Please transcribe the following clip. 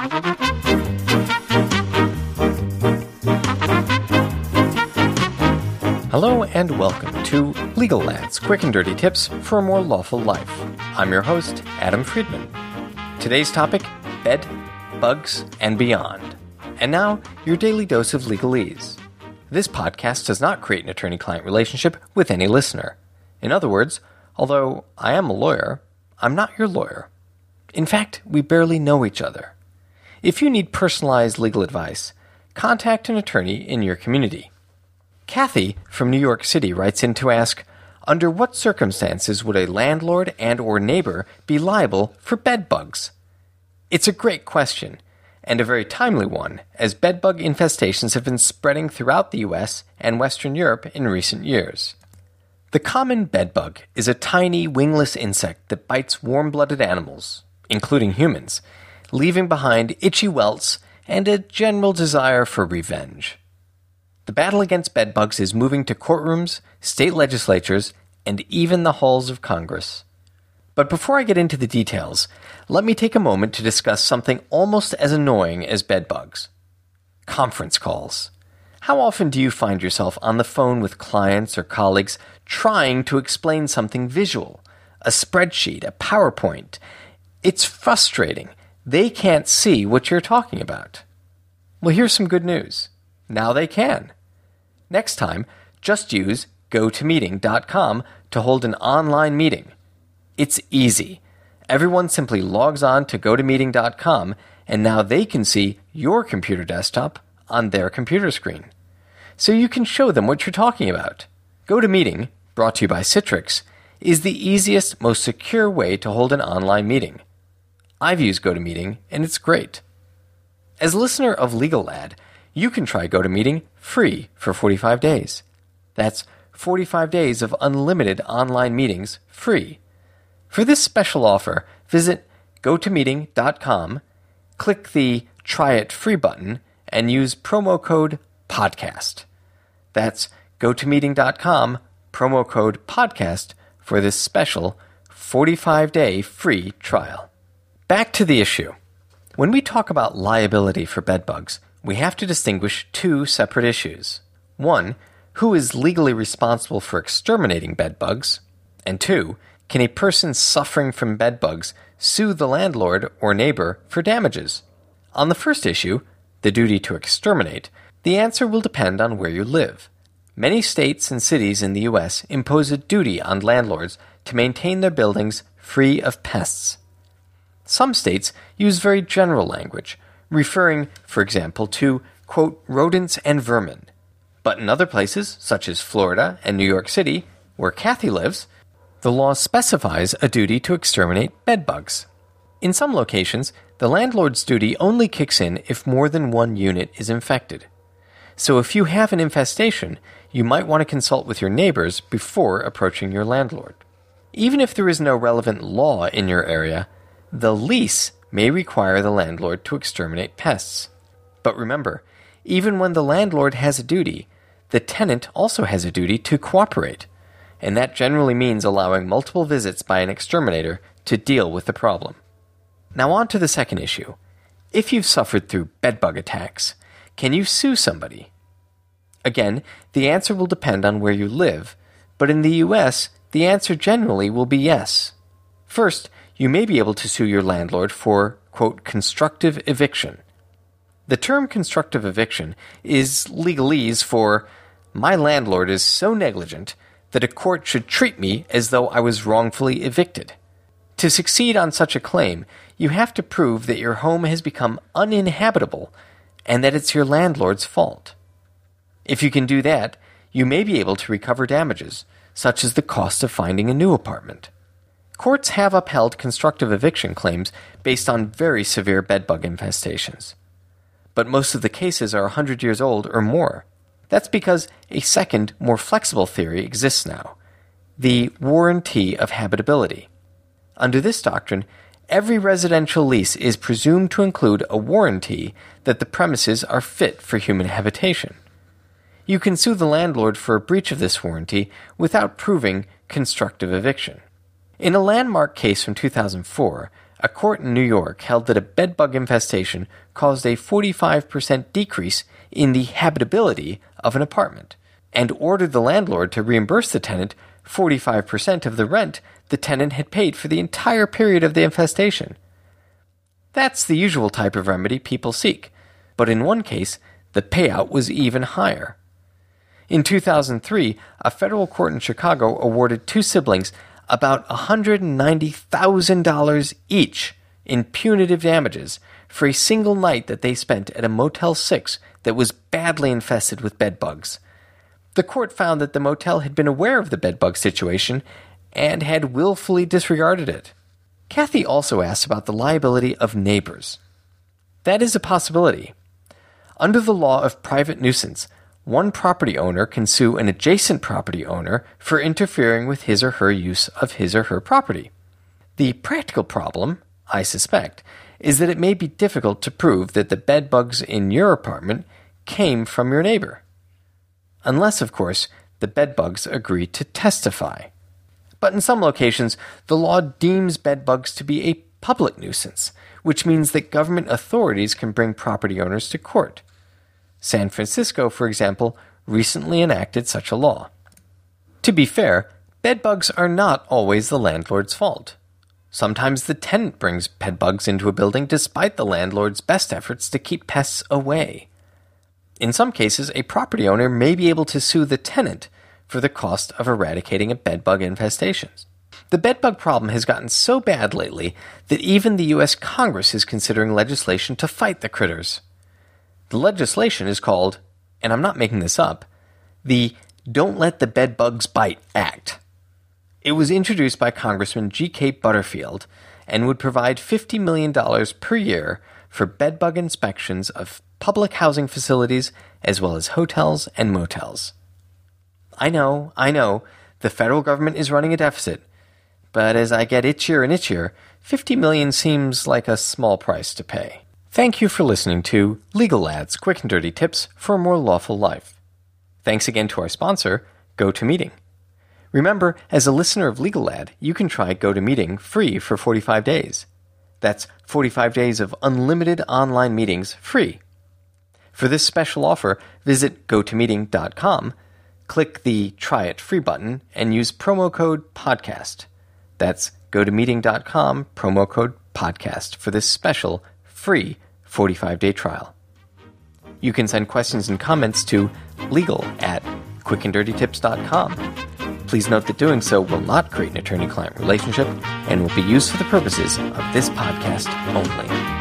Hello and welcome to Legal Lad's Quick and Dirty Tips for a More Lawful Life. I'm your host, Adam Friedman. Today's topic, bed, bugs, and beyond. And now, your daily dose of legalese. This podcast does not create an attorney-client relationship with any listener. In other words, although I am a lawyer, I'm not your lawyer. In fact, we barely know each other. If you need personalized legal advice, contact an attorney in your community. Kathy from New York City writes in to ask, under what circumstances would a landlord and or neighbor be liable for bed bugs? It's a great question, and a very timely one, as bed bug infestations have been spreading throughout the U.S. and Western Europe in recent years. The common bed bug is a tiny wingless insect that bites warm-blooded animals, including humans, leaving behind itchy welts and a general desire for revenge. The battle against bedbugs is moving to courtrooms, state legislatures, and even the halls of Congress. But before I get into the details, let me take a moment to discuss something almost as annoying as bedbugs. Conference calls. How often do you find yourself on the phone with clients or colleagues trying to explain something visual? A spreadsheet, a PowerPoint. It's frustrating. They can't see what you're talking about. Well, here's some good news. Now they can. Next time, just use GoToMeeting.com to hold an online meeting. It's easy. Everyone simply logs on to GoToMeeting.com, and now they can see your computer desktop on their computer screen. So you can show them what you're talking about. GoToMeeting, brought to you by Citrix, is the easiest, most secure way to hold an online meeting. I've used GoToMeeting, and it's great. As a listener of Legal Lad, you can try GoToMeeting free for 45 days. That's 45 days of unlimited online meetings free. For this special offer, visit GoToMeeting.com, click the Try It Free button, and use promo code PODCAST. That's GoToMeeting.com, promo code PODCAST for this special 45-day free trial. Back to the issue. When we talk about liability for bedbugs, we have to distinguish two separate issues. One, who is legally responsible for exterminating bedbugs? And two, can a person suffering from bedbugs sue the landlord or neighbor for damages? On the first issue, the duty to exterminate, the answer will depend on where you live. Many states and cities in the U.S. impose a duty on landlords to maintain their buildings free of pests. Some states use very general language, referring, for example, to, quote, rodents and vermin. But in other places, such as Florida and New York City, where Kathy lives, the law specifies a duty to exterminate bedbugs. In some locations, the landlord's duty only kicks in if more than one unit is infected. So if you have an infestation, you might want to consult with your neighbors before approaching your landlord. Even if there is no relevant law in your area, the lease may require the landlord to exterminate pests. But remember, even when the landlord has a duty, the tenant also has a duty to cooperate, and that generally means allowing multiple visits by an exterminator to deal with the problem. Now on to the second issue. If you've suffered through bedbug attacks, can you sue somebody? Again, the answer will depend on where you live, but in the U.S., the answer generally will be yes. First, you may be able to sue your landlord for, quote, constructive eviction. The term constructive eviction is legalese for, my landlord is so negligent that a court should treat me as though I was wrongfully evicted. To succeed on such a claim, you have to prove that your home has become uninhabitable and that it's your landlord's fault. If you can do that, you may be able to recover damages, such as the cost of finding a new apartment. Courts have upheld constructive eviction claims based on very severe bedbug infestations. But most of the cases are 100 years old or more. That's because a second, more flexible theory exists now, the warranty of habitability. Under this doctrine, every residential lease is presumed to include a warranty that the premises are fit for human habitation. You can sue the landlord for a breach of this warranty without proving constructive eviction. In a landmark case from 2004, a court in New York held that a bedbug infestation caused a 45% decrease in the habitability of an apartment, and ordered the landlord to reimburse the tenant 45% of the rent the tenant had paid for the entire period of the infestation. That's the usual type of remedy people seek, but in one case, the payout was even higher. In 2003, a federal court in Chicago awarded two siblings about $190,000 each in punitive damages for a single night that they spent at a Motel 6 that was badly infested with bedbugs. The court found that the motel had been aware of the bedbug situation and had willfully disregarded it. Kathy also asked about the liability of neighbors. That is a possibility. Under the law of private nuisance, one property owner can sue an adjacent property owner for interfering with his or her use of his or her property. The practical problem, I suspect, is that it may be difficult to prove that the bedbugs in your apartment came from your neighbor. Unless, of course, the bedbugs agree to testify. But in some locations, the law deems bedbugs to be a public nuisance, which means that government authorities can bring property owners to court. San Francisco, for example, recently enacted such a law. To be fair, bedbugs are not always the landlord's fault. Sometimes the tenant brings bedbugs into a building despite the landlord's best efforts to keep pests away. In some cases, a property owner may be able to sue the tenant for the cost of eradicating a bedbug infestation. The bedbug problem has gotten so bad lately that even the U.S. Congress is considering legislation to fight the critters. The legislation is called, and I'm not making this up, the Don't Let the Bedbugs Bite Act. It was introduced by Congressman G.K. Butterfield and would provide $50 million per year for bedbug inspections of public housing facilities as well as hotels and motels. I know, the federal government is running a deficit, but as I get itchier and itchier, $50 million seems like a small price to pay. Thank you for listening to Legal Lad's Quick and Dirty Tips for a More Lawful Life. Thanks again to our sponsor, GoToMeeting. Remember, as a listener of Legal Lad, you can try GoToMeeting free for 45 days. That's 45 days of unlimited online meetings free. For this special offer, visit GoToMeeting.com, click the Try It Free button, and use promo code PODCAST. That's GoToMeeting.com, promo code PODCAST for this special free 45-day trial. You can send questions and comments to legal@quickanddirtytips.com. Please note that doing so will not create an attorney-client relationship and will be used for the purposes of this podcast only.